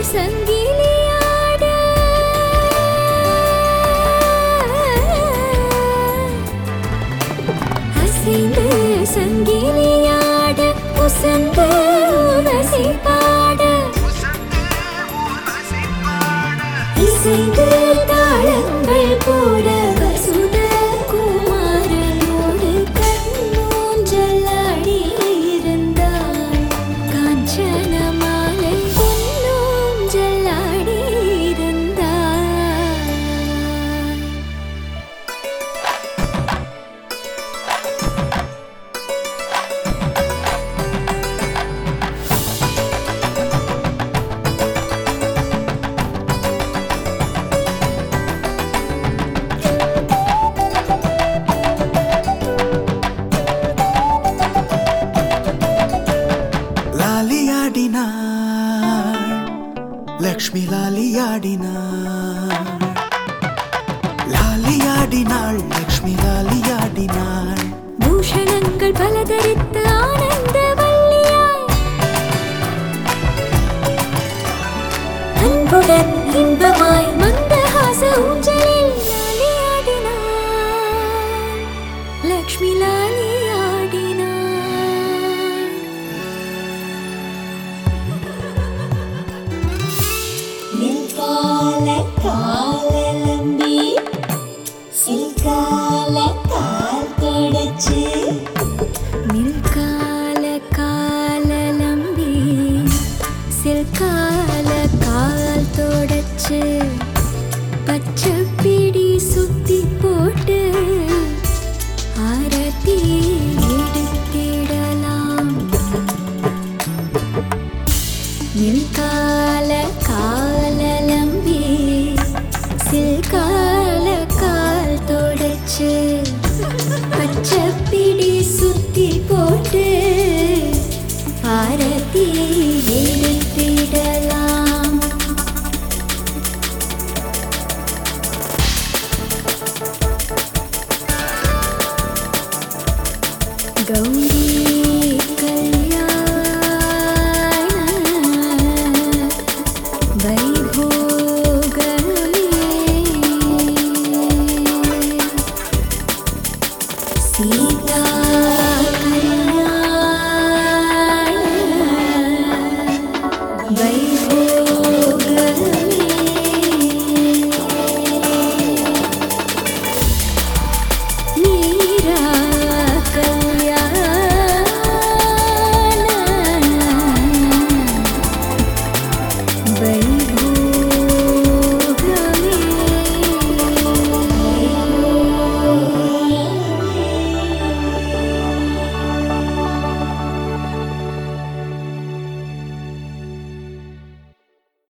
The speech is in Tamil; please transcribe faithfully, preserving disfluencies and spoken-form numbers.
சங்கிலியாட அசைந்து சங்கிலியாட உசந்து உரசி பாட இசைந்து தாளங்கள் போட வசுத குமாரனோடு கண்ணூஞ்சல் ஆடி இருந்தாள் காஞ்சன மாலை பொன்னூஞ்சல் ஆடி இருந்தாள் லக்ஷ்மி லாலியாடினாள் லாலியாடினாள் லக்ஷ்மி லாலியாடினாள் பூஷணங்கள் பல தரித்து ஆனந்த வல்லியாய் அன்புடன் இன்பமாய் மந்தஹாச ஊஞ்சலில் லாலியாடினாள் லக்ஷ்மி லாலியாடினாள் நில்கால காலலம்பி சில்கால கால் தொடச்சு நில்கால காலலம்பி சில்கால கால் தொடச்சு பச்சை பிடி சுத்தி போட்டு ஆரத்தி எடுத்திடலாம் நில்கால காலலம்பி சில்கால கால் தொடச்சு பச்சை பிடி சுத்தி போட்டு ஆரத்தி எடுத்திடலாம் கௌரி சீதா கல்யாண வைபோகமே